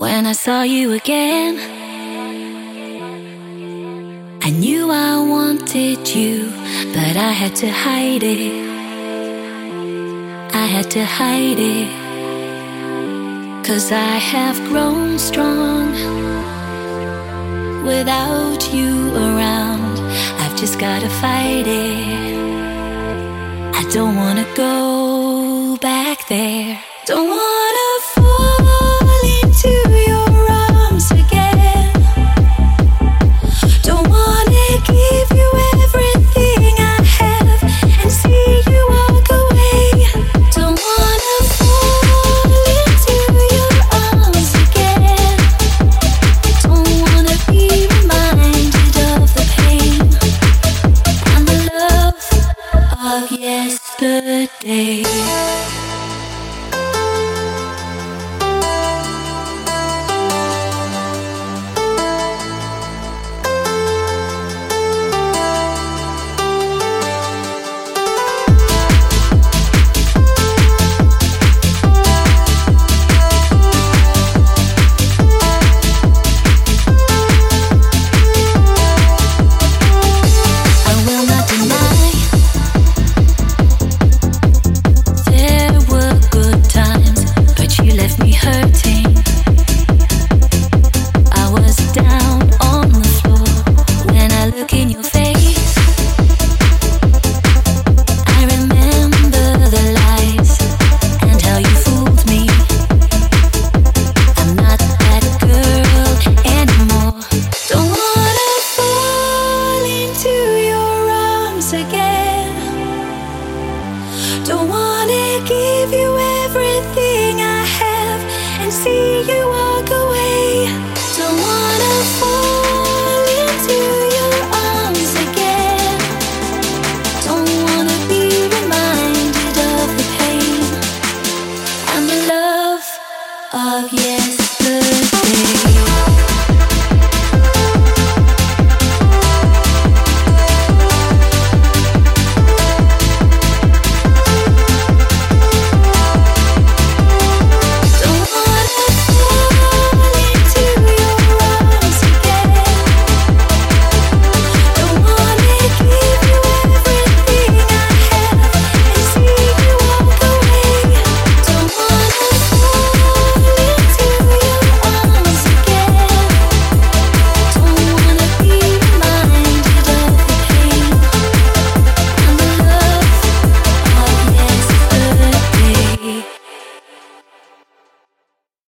When I saw you again, I knew I wanted you, but I had to hide it. I had to hide it, 'cause I have grown strong without you around. I've just gotta fight it. I don't wanna go back there. Don't wanna fall into your arms again. Don't wanna give you everything I have and see you walk away. Don't wanna fall into your arms again. Don't wanna be reminded of the pain and the love of yesterday. Of yesterday.